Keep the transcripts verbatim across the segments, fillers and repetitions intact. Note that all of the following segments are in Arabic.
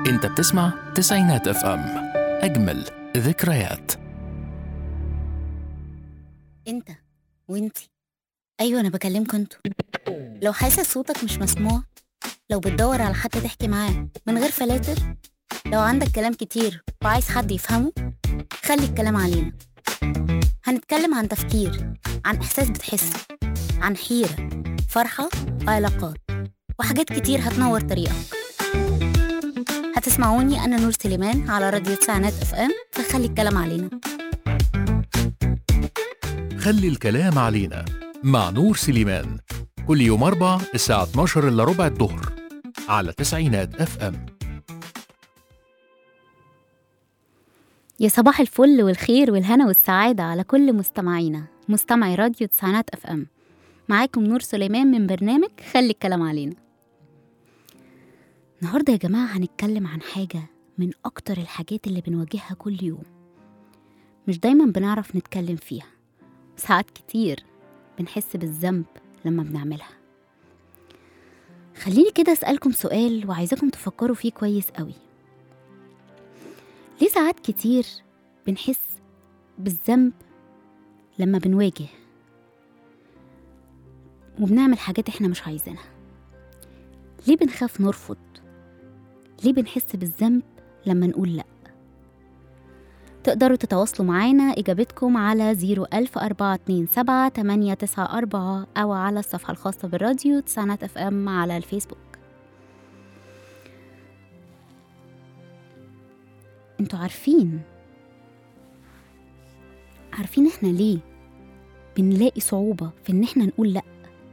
انت بتسمع تسعينات اف ام، اجمل ذكريات. انت وانتي، ايوه انا بكلمكوا انتوا. لو حاسس صوتك مش مسموع، لو بتدور على حد تحكي معاه من غير فلاتر، لو عندك كلام كتير وعايز حد يفهمه، خلي الكلام علينا. هنتكلم عن تفكير، عن احساس بتحسه، عن حيرة، فرحة، علاقات، وحاجات كتير هتنور طريقك. هتسمعوني أنا نور سليمان على راديو تسعينات اف ام، فخلي الكلام علينا. خلي الكلام علينا مع نور سليمان، كل يوم أربع الساعة اتناشر إلا ربع الظهر على تسعينات اف ام. يا صباح الفل والخير والهنا والسعادة على كل مستمعينا، مستمعي راديو تسعينات اف ام. معاكم نور سليمان من برنامج خلي الكلام علينا. النهاردة يا جماعة هنتكلم عن حاجة من أكتر الحاجات اللي بنواجهها كل يوم، مش دايما بنعرف نتكلم فيها، ساعات كتير بنحس بالذنب لما بنعملها. خليني كده أسألكم سؤال وعايزاكم تفكروا فيه كويس قوي. ليه ساعات كتير بنحس بالذنب لما بنواجه وبنعمل حاجات احنا مش عايزينها؟ ليه بنخاف نرفض؟ ليه بنحس بالذنب لما نقول لأ؟ تقدروا تتواصلوا معانا إجابتكم على زيرو ألف أربعة اتنين سبعة تمانية تسعة أربعة أو على الصفحة الخاصة بالراديو تسعينات اف ام على الفيسبوك. انتوا عارفين عارفين احنا ليه بنلاقي صعوبة في ان احنا نقول لأ؟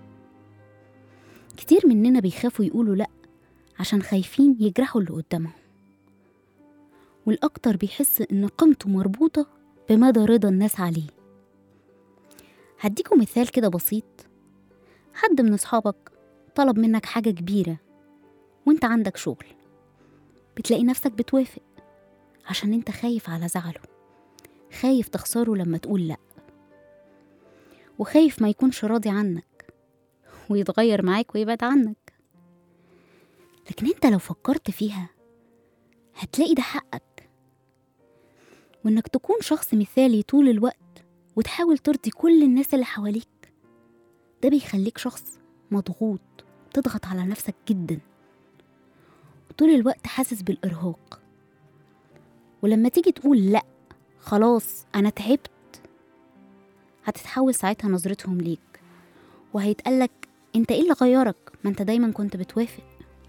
كتير مننا بيخافوا يقولوا لأ عشان خايفين يجرحوا اللي قدامهم، والأكتر بيحس إن قيمته مربوطة بمدى رضا الناس عليه. هديكم مثال كده بسيط. حد من أصحابك طلب منك حاجة كبيرة وانت عندك شغل، بتلاقي نفسك بتوافق عشان انت خايف على زعله، خايف تخسره لما تقول لأ، وخايف ما يكونش راضي عنك ويتغير معاك ويبعد عنك. لكن انت لو فكرت فيها هتلاقي ده حقك، وانك تكون شخص مثالي طول الوقت وتحاول ترضي كل الناس اللي حواليك، ده بيخليك شخص مضغوط، تضغط على نفسك جدا وطول الوقت حاسس بالإرهاق. ولما تيجي تقول لأ خلاص أنا تعبت، هتتحول ساعتها نظرتهم ليك وهيتقالك انت ايه اللي غيرك، ما انت دايما كنت بتوافق،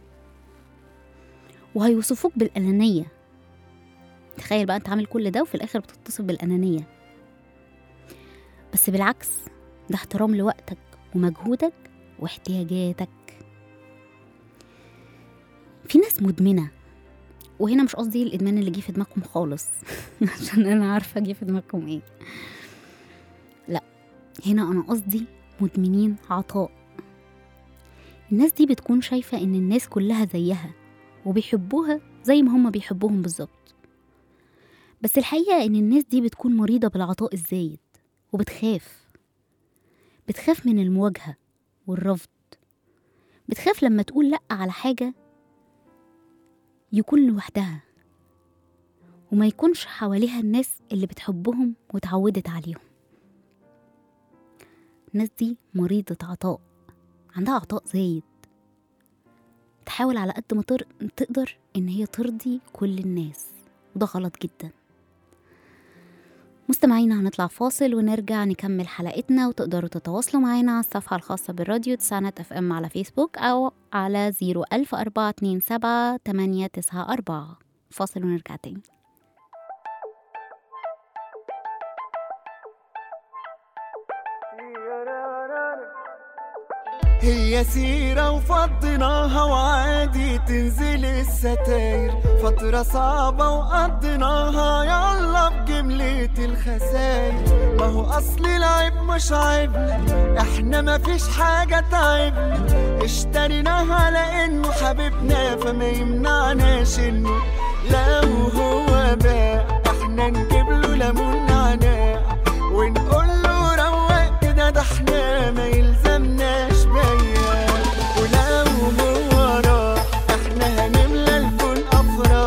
وهيوصفوك بالأنانية. تخيل بقى انت عامل كل ده وفي الآخر بتتصف بالأنانية. بس بالعكس، ده احترام لوقتك ومجهودك واحتياجاتك. في ناس مدمنة، وهنا مش قصدي الإدمان اللي جه في دماغكم خالص عشان أنا عارفة جه في دماغكم ايه، لا، هنا أنا قصدي مدمنين عطاء. الناس دي بتكون شايفة إن الناس كلها زيها وبيحبوها زي ما هم بيحبوهم بالظبط، بس الحقيقة إن الناس دي بتكون مريضة بالعطاء الزايد وبتخاف بتخاف من المواجهة والرفض. بتخاف لما تقول لأ على حاجة يكون لوحدها وما يكونش حواليها الناس اللي بتحبهم وتعودت عليهم. الناس دي مريضة عطاء، عندها عطاء زايد، تحاول على قد ما تر... تقدر إن هي ترضي كل الناس، وده غلط جدا. مستمعينا هنطلع فاصل ونرجع نكمل حلقتنا، وتقدروا تتواصلوا معنا على الصفحة الخاصة بالراديو تسعينات اف ام على فيسبوك أو على زيرو ألف أربعة اتنين سبعة تمانية تسعة أربعة. فاصل ونرجع تاني. هي سيرة وفضيناها وعادي تنزل الستاير، فترة صعبة وقضيناها يلا بجملة الخساير. ما هو أصل العيب مش عيبنا، احنا مفيش حاجة تعبنا، اشتريناها لأنه حبيبنا فما يمنعناش انه لو هو باع احنا نجيب له ليمون نعناع ونقول له روق كده، ده احنا ما يلزمناش بيا. ولو هو راح احنا هنملى الكون أفراح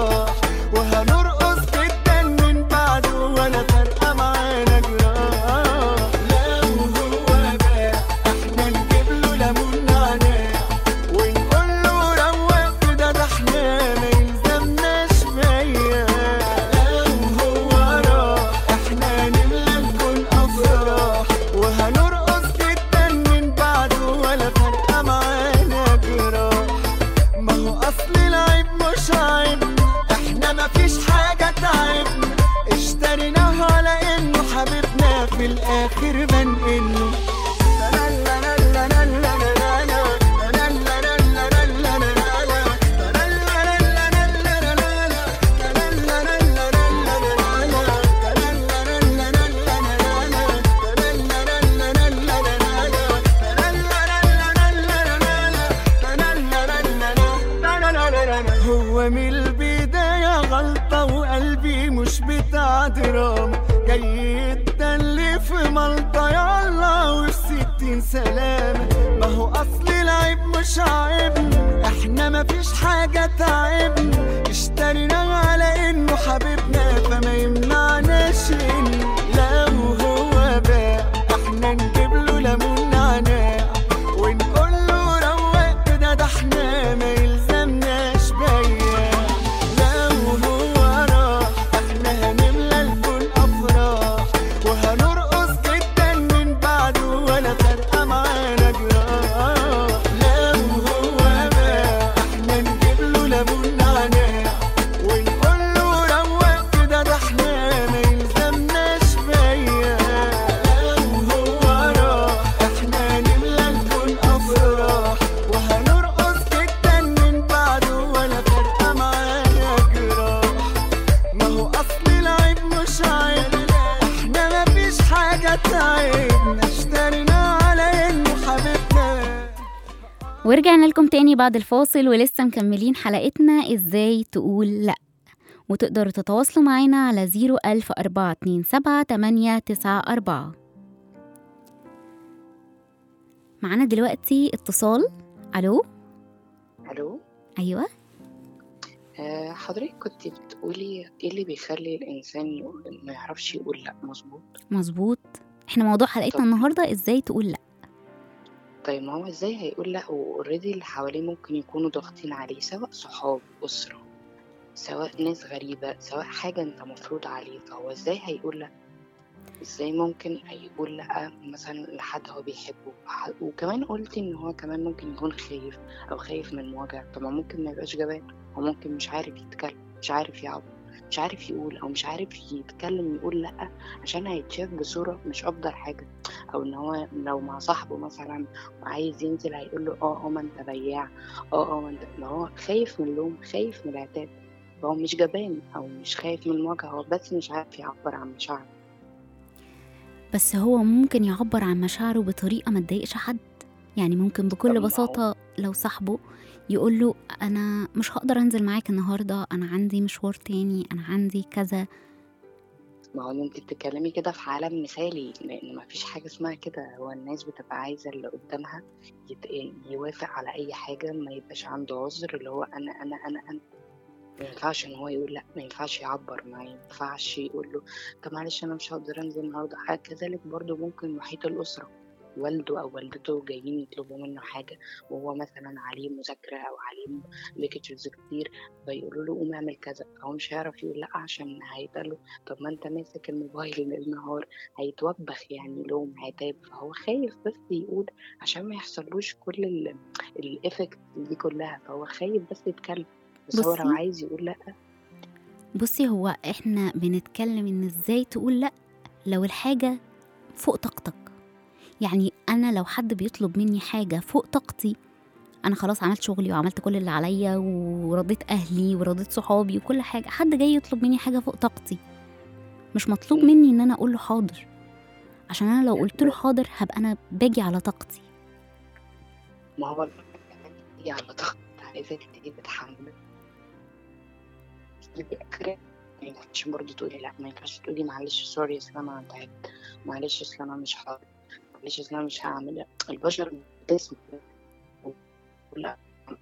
هو من البداية غلطة وقلبي مش بتاع دراما، جاي يتدلي في ملطة يلا وفي ستين سلامة. ما هو أصل العيب مش عيبنا، احنا مفيش حاجة تعبنا، اشتريناه على انه حبيبنا فما يمنعناش إن لو هو باع احنا نجيب له ليمون نعناع ونقول له روق كده، ده احنا ما يلزمناش بياع. لو هو راح احنا هنملى الكون افراح وهنرقص جدا من بعده ولا فارقه معانا جراح. لو هو باع احنا نجيب له ليمون نعناع ونقول له روق كده، ده احنا ما يلزمناش بياع. لو هو راح احنا هنملى الكون افراح وهنرقص جدا من بعده ولا فارقه معانا جراح. ما هو اصل العيب مش عيب، احنا مفيش حاجه تعبنا، اشتريناه على انه حبيبنا. ورجعنا لكم تاني بعد الفاصل ولسه مكملين حلقتنا ازاي تقول لا. وتقدروا تتواصلوا معانا على زيرو ألف أربعة اتنين سبعة تمانية تسعة أربعة. معانا دلوقتي اتصال. الو. الو. ايوه. آه، حضرتك كنت بتقولي ايه اللي بيخلي الانسان يقول ما يعرفش يقول لا؟ مظبوط. مظبوط. احنا موضوع حلقتنا طب النهارده ازاي تقول لا. طيب ما هو ازاي هيقول لا واوريدي اللي حواليه ممكن يكونوا ضاغطين عليه، سواء صحاب، اسره، سواء ناس غريبه، سواء حاجه انت مفروض عليه، فهو ازاي هيقول لا؟ ازاي ممكن يقول لا مثلا لحد هو بيحبه؟ ح- وكمان قلتي ان هو كمان ممكن يكون خايف او خايف من المواجهه. طب ما ممكن ما يبقاش جبان، هو ممكن مش عارف يتكلم، مش عارف يعبر، مش عارف يقول، او مش عارف يتكلم يقول لا عشان هيتشاف بصوره مش افضل حاجه. او ان هو لو مع صاحبه مثلا وعايز ينزل هيقول له اه اه ما انت بياع، اه اه ما انت، ما هو خايف من اللوم، خايف من العتاب. فهو مش جبان او مش خايف من المواجهه، هو بس مش عارف يعبر عن مشاعره. بس هو ممكن يعبر عن مشاعره بطريقة ما تضايقش حد. يعني ممكن طب بكل ما هو بساطة لو صاحبه يقول له أنا مش هقدر أنزل معاك النهاردة، أنا عندي مشوار تاني، أنا عندي كذا. ما هو انت بتتكلمي كده في عالم مثالي، لان ما فيش حاجه اسمها كده. هو الناس بتبقى عايزه اللي قدامها يت- يوافق على اي حاجه، ما يبقاش عنده عذر اللي هو انا انا انا انا ما ينفعش ان هو يقول لا، ما ينفعش يعبر، ما ينفعش يقول له طب معلش انا مش هقدر انزل النهارده. حاجة كذلك برضو ممكن محيط الاسره، والده او والدته جايين يطلبوا منه حاجه وهو مثلا عليه مذاكره او عليه ليكتشرز كتير، فيقولوا له قوم اعمل كذا، فهو مش هيعرف يقول لا عشان هيتقال له طب ما انت ماسك الموبايل النهار، هيتوبخ يعني لوم عتاب. فهو خايف بس يقول عشان ما يحصلوش كل الافكت دي كلها، فهو خايف بس يتكلم. بس هو لو بصي عايز يقول لا. بصي هو احنا بنتكلم ان ازاي تقول لأ لو الحاجة فوق طاقتك. يعني أنا لو حد بيطلب مني حاجة فوق طاقتي، أنا خلاص عملت شغلي وعملت كل اللي عليا ورضيت أهلي ورضيت صحابي وكل حاجة، حد جاي يطلب مني حاجة فوق طاقتي، مش مطلوب مم. مني ان انا اقول له حاضر، عشان انا لو قلت له حاضر هبقى انا باجي على طاقتي. ما هو هي على ضغط، عايزة تبتدي تتحمل تجيبي آخرها. ما ينفعش برضه تقولي لا، ما ينفعش تقولي معلش سوري اصل انا تعبت، معلش اصل انا مش حاضر، معلش اصل انا مش هعمل. البشر بتسمع لا.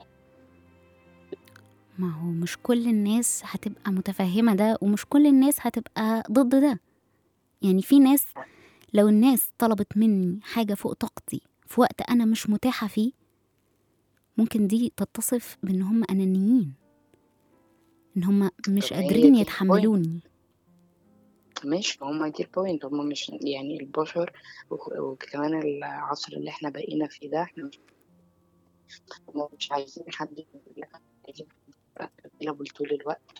ما هو مش كل الناس هتبقى متفهمة ده، ومش كل الناس هتبقى ضد ده. يعني في ناس لو الناس طلبت مني حاجة فوق طاقتي في وقت أنا مش متاحة فيه، ممكن دي تتصف بأن هم أنانيين، إن هم مش طب هي قادرين دي البوينت، يتحملوني. مش هما دي البوينت، هما مش يعني البشر. وك- وكمان العصر اللي احنا بقينا فيه ده، احنا مش هما مش عايزين حد يقول لك عايزين available طول الوقت.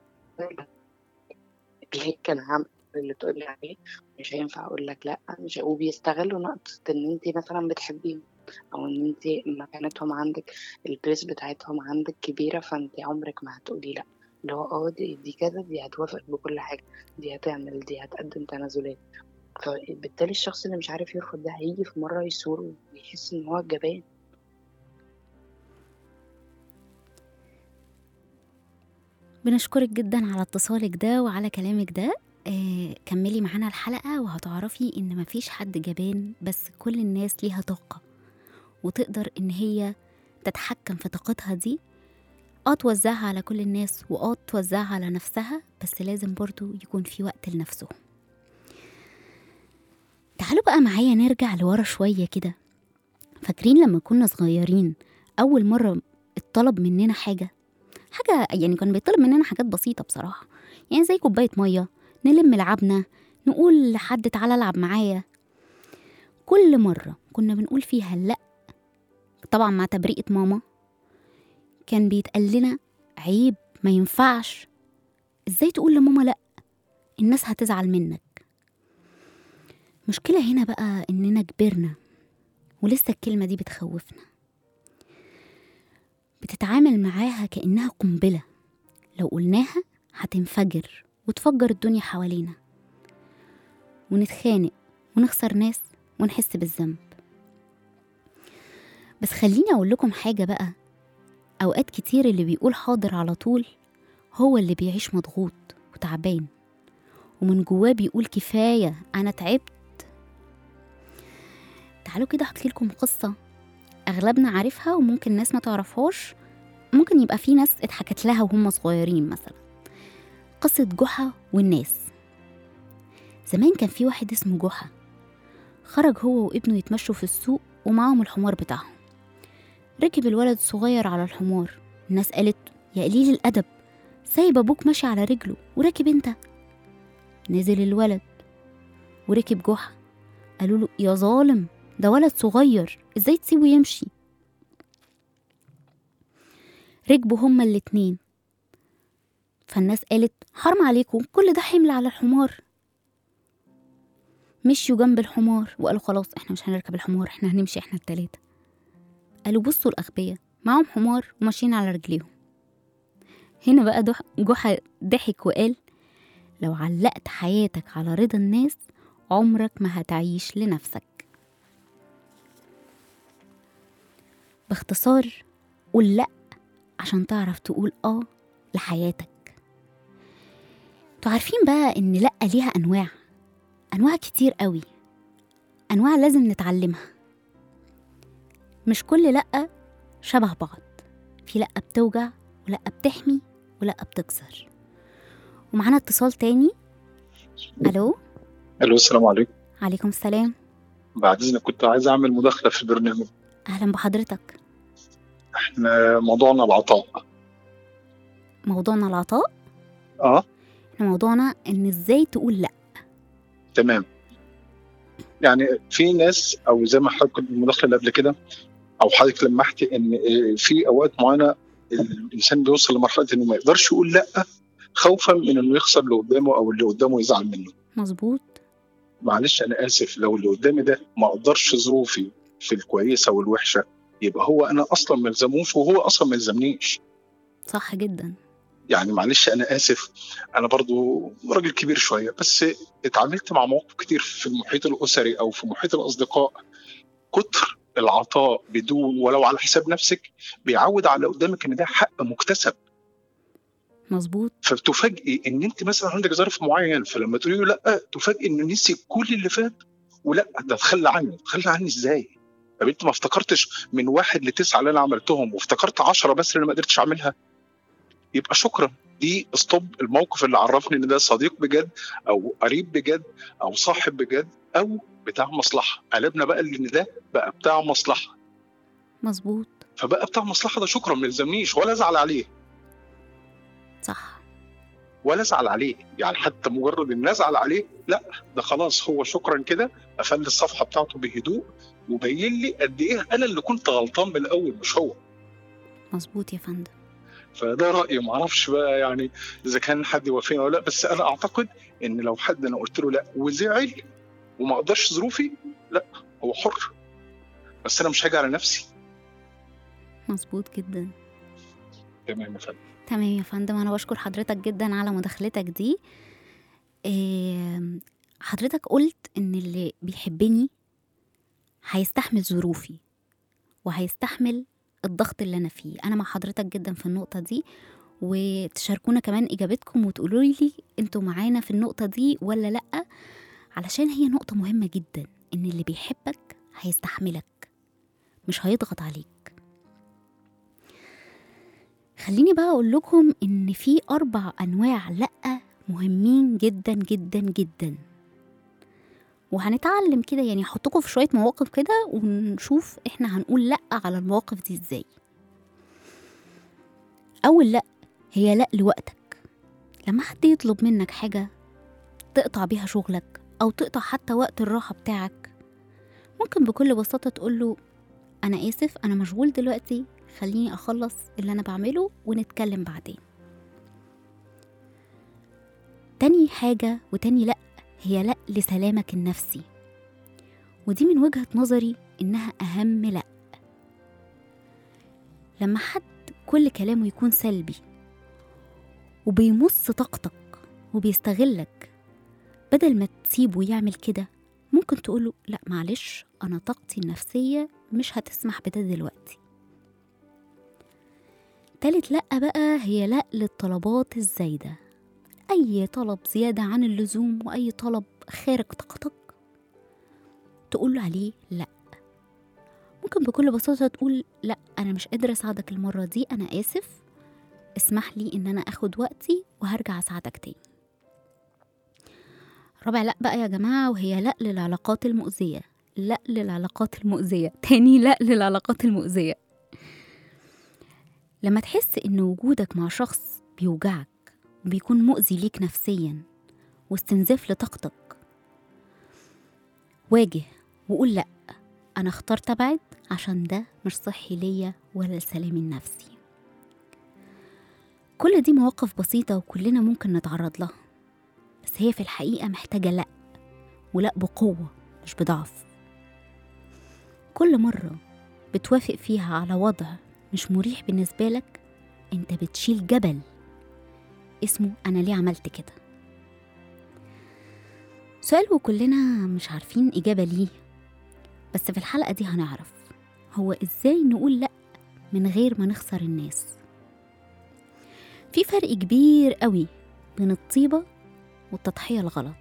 هيك انا هعمل اللي تقولي عليه، مش هينفع اقول لك لا. مش وبيستغلوا نقطة ان انت مثلا بتحبيهم، او ان انت مكانتهم عندك، البريس بتاعتهم عندك كبيرة، فانت عمرك ما هتقولي لا. اللي هو اه دي, دي كذا، دي هتوافق بكل حاجة، دي هتعمل، دي هتقدم تنازلات. فبالتالي الشخص اللي مش عارف يرفض ده هيجي في مرة يثور ويحس ان هو جبان. بنشكرك جدا على اتصالك ده وعلى كلامك ده. آه كملي معانا الحلقة وهتعرفي إن مفيش حد جبان، بس كل الناس ليها طاقة وتقدر إن هي تتحكم في طاقتها دي، اه توزعها على كل الناس واه توزعها على نفسها، بس لازم برضو يكون في وقت لنفسه. تعالوا بقى معايا نرجع لورا شوية كده. فاكرين لما كنا صغيرين أول مرة اتطلب مننا حاجة حاجة يعني كان بيطلب مننا حاجات بسيطة بصراحة، يعني زي كوباية مية، نلم لعبنا، نقول لحد تعالى العب معايا. كل مرة كنا بنقول فيها لأ، طبعا مع تبرئة ماما، كان بيتقال لنا عيب، ما ينفعش، ازاي تقول لماما لأ، الناس هتزعل منك. مشكلة هنا بقى إننا كبرنا ولسه الكلمة دي بتخوفنا، بتتعامل معاها كأنها قنبلة، لو قلناها هتنفجر وتفجر الدنيا حوالينا، ونتخانق ونخسر ناس ونحس بالذنب. بس خليني أقول لكم حاجة بقى، أوقات كتير اللي بيقول حاضر على طول هو اللي بيعيش مضغوط وتعبان، ومن جواه بيقول كفاية أنا تعبت. تعالوا كده أحكي لكم قصة أغلبنا عارفها وممكن ناس ما تعرفهاش، ممكن يبقى في ناس اتحكت لها وهم صغيرين. مثلا قصة جحا والناس. زمان كان في واحد اسمه جحا، خرج هو وابنه يتمشوا في السوق ومعاهم الحمار بتاعهم. ركب الولد الصغير على الحمار، الناس قالت يا قليل الأدب، سايب أبوك ماشي على رجله وراكب انت. نزل الولد وركب جحا، قالوا له يا ظالم، ده ولد صغير ازاي تسيبه يمشي. ركبوا هما الاتنين، فالناس قالت حرم عليكم، كل ده حمل على الحمار. مشيوا جنب الحمار وقالوا خلاص احنا مش هنركب الحمار، احنا هنمشي احنا التلاتة. قالوا بصوا الأغبياء معاهم حمار وماشيين على رجليهم. هنا بقى جحا ضحك وقال لو علقت حياتك على رضا الناس عمرك ما هتعيش لنفسك. باختصار قول لأ عشان تعرف تقول آه لحياتك. انتوا عارفين بقى إن لأ ليها أنواع، أنواع كتير قوي، أنواع لازم نتعلمها. مش كل لأ شبه بعض، في لأ بتوجع ولأ بتحمي ولأ بتكسر. ومعانا اتصال تاني. ألو. الو السلام عليكم. عليكم السلام. بعد اذنك كنت عايز اعمل مداخله في البرنامج. أهلا بحضرتك. احنا موضوعنا العطاء. موضوعنا العطاء. اه احنا موضوعنا ان ازاي تقول لا. تمام. يعني في ناس، او زي ما حضرتك كنت المداخله اللي قبل كده او حضرتك لمحتي، ان في اوقات معينه الانسان بيوصل لمرحله انه ما يقدرش يقول لا خوفا من انه يخسر اللي قدامه او اللي قدامه يزعل منه. مظبوط. معلش انا اسف، لو اللي قدامي ده ما اقدرش ظروفي في الكويسه والوحشه، يبقى هو انا اصلا ما الزموش وهو اصلا ما يلزمنيش. صح جدا. يعني معلش انا اسف، انا برضو راجل كبير شويه، بس اتعاملت مع مواقف كتير في المحيط الاسري او في محيط الاصدقاء. كتر العطاء بدون ولو على حساب نفسك بيعود على قدامك ان ده حق مكتسب. مظبوط. فبتفاجئي ان انت مثلا عندك ظرف معين، فلما تقولي له لا تفاجئي انه نسي كل اللي فات، ولا ده تخلى عني. تخلى عني ازاي؟ طب انت ما افتكرتش من واحد لتسعه اللي انا عملتهم وافتكرت عشرة بس اللي ما قدرتش اعملها؟ يبقى شكرا، دي استوب الموقف اللي عرفني ان ده صديق بجد او قريب بجد او صاحب بجد او بتاع مصلحه. قلبنا بقى ان ده بقى بتاع مصلحه. مظبوط. فبقى بتاع مصلحه ده شكرا، ما يلزمنيش ولا ازعل عليه. صح. ولا ازعل عليه، يعني حتى مجرد ان ازعل عليه لا، ده خلاص هو شكرا كده، قفل الصفحه بتاعته بهدوء وبين لي قد ايه انا اللي كنت غلطان من الاول مش هو. مظبوط يا فندم. فده رأيي، معرفش بقى يعني إذا كان حد يوافقني ولا لا، بس أنا أعتقد إن لو حد أنا قلت له لا وزعل وما أقدرش ظروفي، لا هو حر، بس أنا مش هاجي على نفسي. مظبوط جدا. تمام يا فندم. تمام يا فندم، أنا بشكر حضرتك جدا على مداخلتك دي. إيه حضرتك قلت إن اللي بيحبني هيستحمل ظروفي وهيستحمل الضغط اللي أنا فيه. أنا مع حضرتك جدا في النقطة دي، وتشاركونا كمان إجابتكم وتقولوا لي انتوا معانا في النقطة دي ولا لأ، علشان هي نقطة مهمة جدا، إن اللي بيحبك هيستحملك مش هيضغط عليك. خليني بقى أقول لكم إن في أربع أنواع لأ مهمين جدا جدا جدا، وهنتعلم كده يعني هحطكم في شوية مواقف كده ونشوف إحنا هنقول لأ على المواقف دي إزاي. أول لأ هي لأ لوقتك. لما حد يطلب منك حاجة تقطع بيها شغلك أو تقطع حتى وقت الراحة بتاعك، ممكن بكل بساطة تقوله أنا آسف أنا مشغول دلوقتي، خليني أخلص اللي أنا بعمله ونتكلم بعدين. تاني حاجة وتاني لأ هي لأ لسلامك النفسي، ودي من وجهة نظري إنها أهم لأ. لما حد كل كلامه يكون سلبي وبيمص طاقتك وبيستغلك، بدل ما تسيبه يعمل كده ممكن تقوله لأ معلش أنا طاقتي النفسية مش هتسمح بده دلوقتي. تالت لأ بقى هي لأ للطلبات الزايدة. أي طلب زيادة عن اللزوم وأي طلب خارج طاقتك تقول عليه لأ. ممكن بكل بساطة تقول لأ أنا مش قادرة أساعدك المرة دي، أنا آسف، اسمح لي إن أنا أخد وقتي وهرجع أساعدك تاني. رابع لأ بقى يا جماعة وهي لأ للعلاقات المؤذية. لأ للعلاقات المؤذية تاني لأ للعلاقات المؤذية. لما تحس إن وجودك مع شخص بيوجعك وبيكون مؤذي ليك نفسيا واستنزاف لطاقتك، واجه وقول لأ أنا اخترت أبعد عشان ده مش صحي ليا ولا لسلامي النفسي. كل دي مواقف بسيطة وكلنا ممكن نتعرض لها، بس هي في الحقيقة محتاجة لأ، ولأ بقوة مش بضعف. كل مرة بتوافق فيها على وضع مش مريح بالنسبة لك انت بتشيل جبل اسمه أنا ليه عملت كده. سؤال وكلنا مش عارفين إجابة ليه، بس في الحلقة دي هنعرف هو إزاي نقول لأ من غير ما نخسر الناس. في فرق كبير قوي بين الطيبة والتضحية الغلط.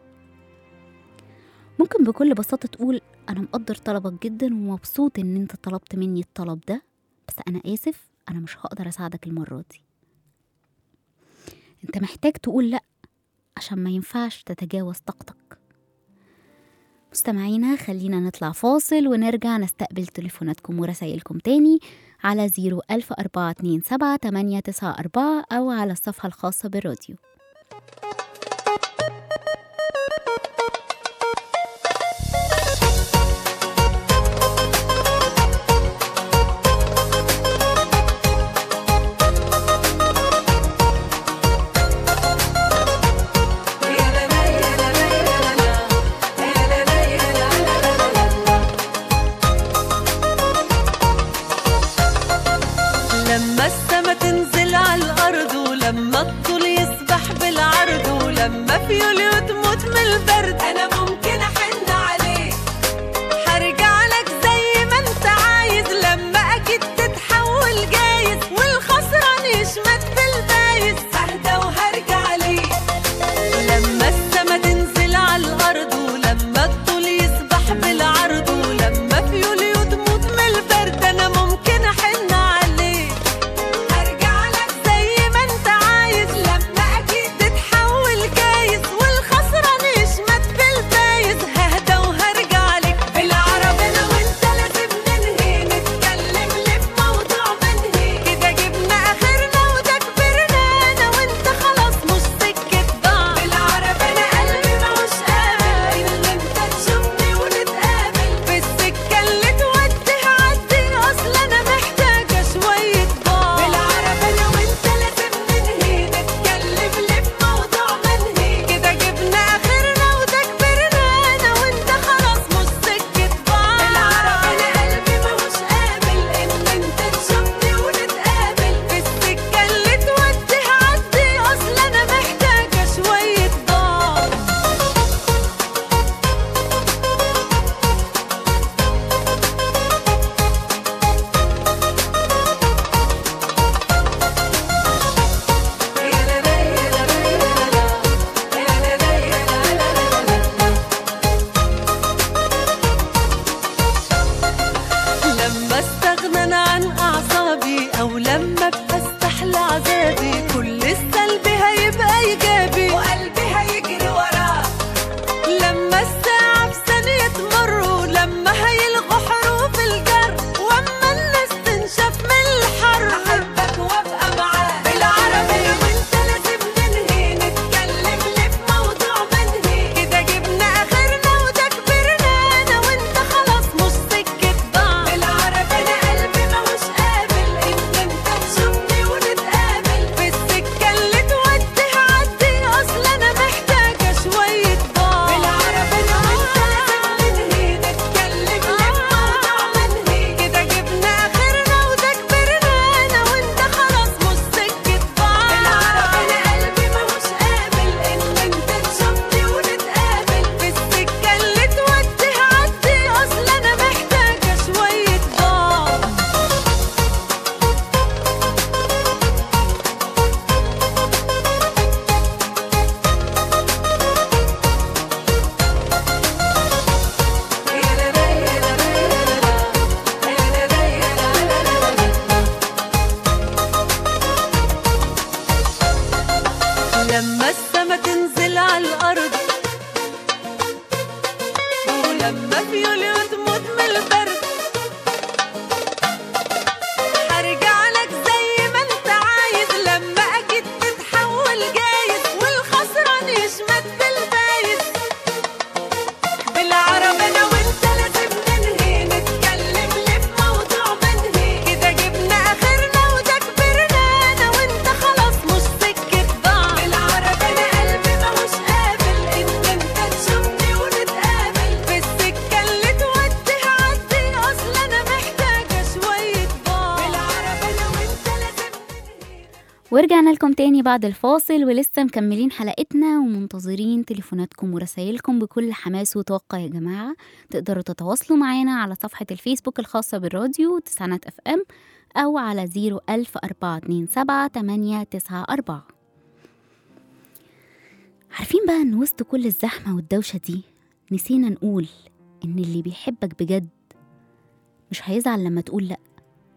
ممكن بكل بساطة تقول أنا مقدر طلبك جدا ومبسوط إن أنت طلبت مني الطلب ده، بس أنا آسف أنا مش هقدر أساعدك المرة دي. أنت محتاج تقول لأ عشان ما ينفعش تتجاوز طاقتك. مستمعينا خلينا نطلع فاصل ونرجع نستقبل تليفوناتكم ورسائلكم تاني على زيرو ألف أربعة اتنين سبعة تمانية تسعة أربعة أو على الصفحة الخاصة بالراديو. لما السما تنزل على الأرض ولما الطول يسبح بالعرض ولما في يوليو تموت من البرد، أنا ممكن أحن عليك هرجع لك زي ما أنت عايز، لما أكيد تتحول جايز والخسران يشمت بالبايز، ههدى وهرجع ليك. لما السما تنزل على الأرض ولما الطول يسبح بالعرض ولما في يوليو تموت من البرد، أنا ممكن أحن عليك هرجع لك زي ما أنت عايز، لما أكيد تتحول جايز والخسران يشمت بالبايز، أعصابي أو لما بستحلى عذابي، كل السلبي هيبقى إيجابي وقلبي هيجري وراه. لما الساعة في ثانية تمر ولما هيلغوا حروف الجر، واما الناس تنشف من الحر أحبك وابقى معاه. بالعربي وانت لازم ننهي نتكلم ليه في موضوع منهي، كده جبنا آخرنا وده كبرنا أنا وانت خلاص مش سكة بعض. بالعربي أنا قلبي ماهوش قابل إن انت تشوفني ونتقابل، في السكة اللي تودي هعدي أصل أنا محتاجة شوية بعض. بالعربي أنا وانت لازم ننهي نتكلم ليه في موضوع منهي، كده جبنا آخرنا وده كبرنا أنا وانت خلاص مش سكة بعض. بالعربي أنا قلبي ماهوش قابل إن انت تشوفني ونتقابل، في السكة اللي تودي هعدي أصل أنا محتاجة شوية بعض. لما السما تنزل على الأرض ولما في يوليو تموت من البرد، هرجع لك زي ما انت عايز لما أكيد تتحول جايز والخسران يشمت بالفايز. بالعربي أنا وانت لازم ننهي نتكلم ليه في موضوع منهي، كده جبنا آخرنا وده كبرنا أنا وانت خلاص مش سكة بعض. بالعربي أنا قلبي ماهوش قابل إن انت تشوفني ونتقابل، في السكة اللي تودي هعدي أصل أنا محتاجة شوية بعض. بالعربي أنا وانت لازم ننهي. ورجعنا لكم تاني بعد الفاصل ولسه مكملين حلقتنا ومنتظرين تليفوناتكم ورسائلكم بكل حماس وطاقة يا جماعة. تقدروا تتواصلوا معانا على صفحة الفيسبوك الخاصة بالراديو تسعينات اف ام أو على زيرو ألف أربعة اتنين سبعة تمانية تسعة أربعة. عارفين بقى إن وسط كل الزحمة والدوشة دي نسينا نقول إن اللي بيحبك بجد مش هيزعل لما تقول لأ،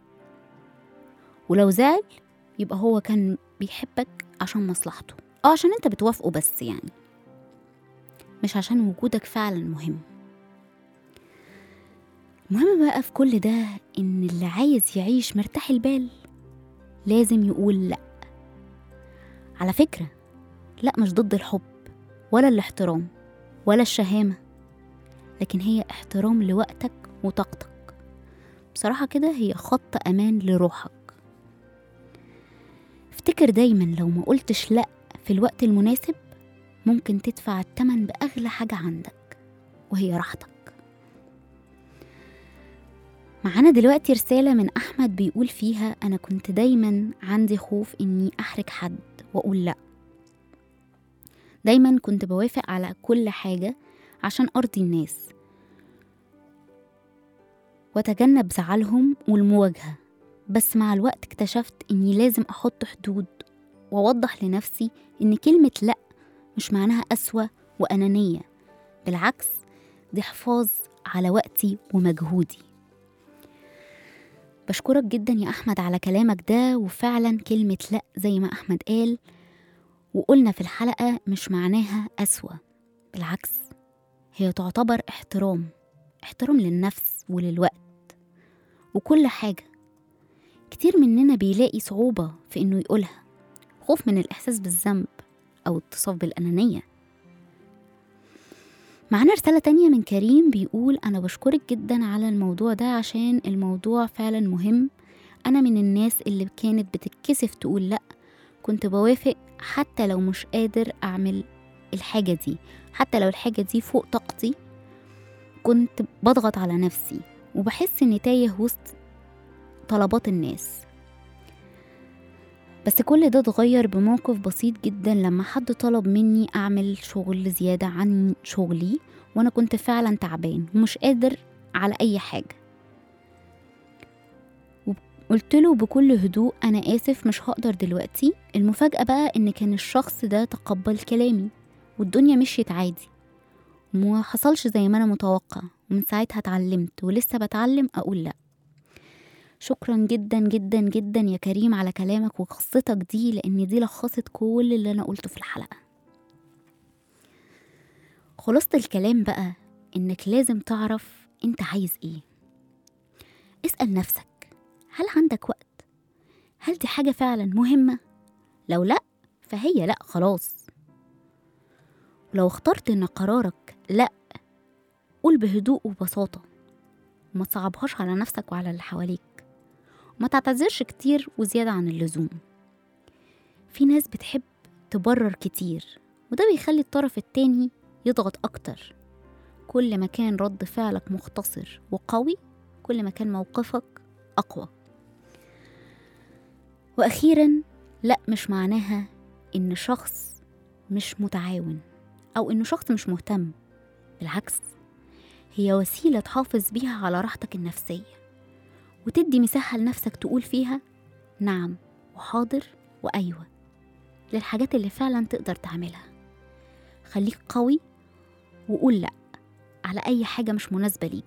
ولو زعل يبقى هو كان بيحبك عشان مصلحته أو عشان انت بتوافقه بس، يعني مش عشان وجودك فعلا مهم. المهم بقى في كل ده إن اللي عايز يعيش مرتاح البال لازم يقول لأ. على فكرة لأ مش ضد الحب ولا الاحترام ولا الشهامة، لكن هي احترام لوقتك وطاقتك. بصراحة كده هي خط أمان لروحك. افتكر دايما لو ما قلتش لأ في الوقت المناسب ممكن تدفع التمن بأغلى حاجة عندك وهي راحتك. معانا دلوقتي رسالة من أحمد بيقول فيها أنا كنت دايما عندي خوف إني أحرج حد وأقول لأ، دايما كنت بوافق على كل حاجة عشان أرضي الناس وأتجنب زعلهم والمواجهة، بس مع الوقت اكتشفت إني لازم أحط حدود وأوضح لنفسي إن كلمة لأ مش معناها قسوة وأنانية، بالعكس دي حفاظ على وقتي ومجهودي. بشكرك جدا يا أحمد على كلامك ده، وفعلا كلمة لأ زي ما أحمد قال وقلنا في الحلقة مش معناها قسوة، بالعكس هي تعتبر احترام، احترام للنفس وللوقت وكل حاجة. كتير مننا بيلاقي صعوبة في إنه يقولها، خوف من الإحساس بالذنب أو اتصاف بالأنانية. معنا رسالة تانية من كريم بيقول أنا بشكرك جدا على الموضوع ده عشان الموضوع فعلا مهم. أنا من الناس اللي كانت بتتكسف تقول لأ، كنت بوافق حتى لو مش قادر أعمل الحاجة دي، حتى لو الحاجة دي فوق طاقتي كنت بضغط على نفسي وبحس إني تايه وسط طلبات الناس. بس كل ده اتغير بموقف بسيط جدا لما حد طلب مني أعمل شغل زيادة عن شغلي وأنا كنت فعلا تعبان ومش قادر على أي حاجة. قلت له بكل هدوء أنا آسف مش هقدر دلوقتي. المفاجأة بقى إن كان الشخص ده تقبل كلامي والدنيا مشيت عادي وما حصلش زي ما أنا متوقع، ومن ساعتها اتعلمت ولسه بتعلم أقول لأ. شكرا جدا جدا جدا يا كريم على كلامك وقصتك دي، لأن دي لخصت كل اللي أنا قلته في الحلقة. خلاصة الكلام بقى إنك لازم تعرف أنت عايز إيه. اسأل نفسك، هل عندك وقت؟ هل دي حاجة فعلا مهمة؟ لو لأ فهي لأ خلاص. ولو اخترت إن قرارك لأ، قول بهدوء وبساطة، وما تصعبهاش على نفسك وعلى اللي حواليك، وما تعتذرش كتير وزيادة عن اللزوم. في ناس بتحب تبرر كتير، وده بيخلي الطرف التاني يضغط أكتر. كل ما كان رد فعلك مختصر وقوي، كل ما كان موقفك أقوى. وأخيرا، لأ مش معناها إن شخص مش متعاون أو إنه شخص مش مهتم. بالعكس، هي وسيلة تحافظ بيها على راحتك النفسية، وتدي مساحة لنفسك تقول فيها نعم وحاضر وأيوة للحاجات اللي فعلا تقدر تعملها. خليك قوي وقول لأ على أي حاجة مش مناسبة ليك.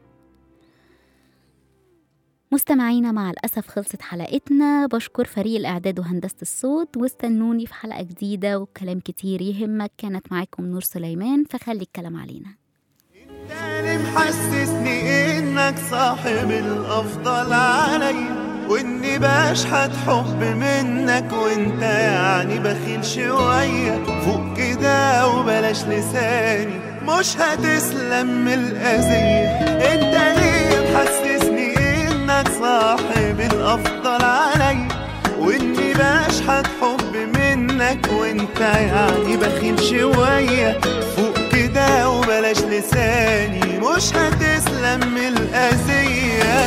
مستمعينا، مع الأسف خلصت حلقتنا. بشكر فريق الإعداد وهندسة الصوت، واستنوني في حلقة جديدة وكلام كتير يهمك. كانت معاكم نور سليمان، فخلي الكلام علينا. تاني محسسني انك صاحب الافضل عليا، واني بشحت حب منك، وانت يعني بخيل شوية. فوق كده وبلاش لساني، مش هتسلم من الأذية. انت ليه محسسني انك صاحب الافضل عليا، واني بشحت حب منك، وانت يعني بخيل شوية. فوق كده وبلاش لساني، مش هتسلم من الأذية.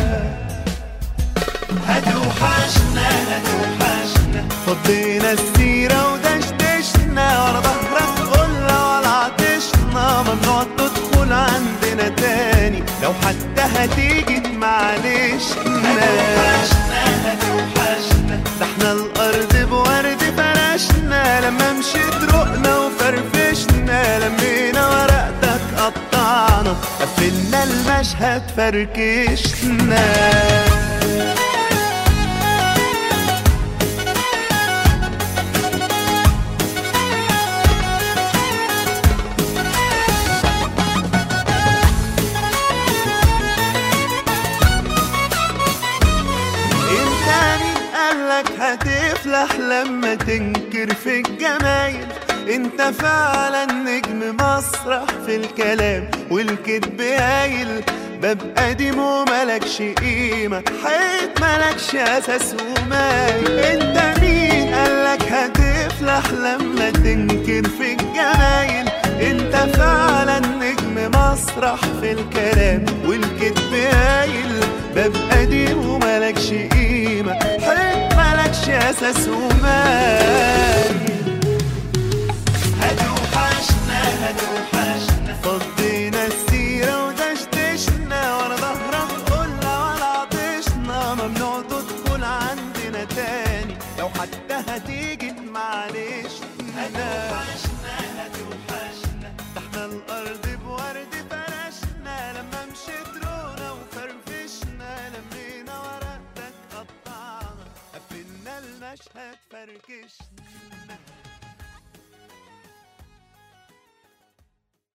هتوحشنا هتوحشنا، فضينا السيرة ودشدشنا، ورا ظهرك قلنا ولا عطشنا. ممنوع تدخل عندنا تاني، لو حتى هتيجي معلش. هتوحشنا هتوحشنا، ده احنا الأرض بورد فرشنا. لما مشيت رقنا وفرفشنا، لمينا ورقتك قطعنا، قفلنا المشهد فركشنا. هتفلح لما تنكر في الجمايل. انت فعلا نجم مسرح في الكلام والكدب هايل. باب قديم وملكش قيمة، حيط ملكش أساس ومايل. انت مين قالك هتفلح لما تنكر في الجمايل؟ انت فعلا نجم مسرح في الكلام والكدب هايل. باب قديم وملكش قيمة، حيط ملكش أساس ومايل. هتوحشنا هتوحشنا، فضينا السيرة ودشدشنا، ورا ظهرك قلنا ولا عطشنا. ممنوع تدخل عندنا تاني، لو حتى هتيجي معلش. هتوحشنا هتوحشنا، ده احنا الأرض بورد فرشنا. لما مشيت رونا وفرفشنا، لمينا ورقتك قطعنا، قفلنا المشهد فركشنا.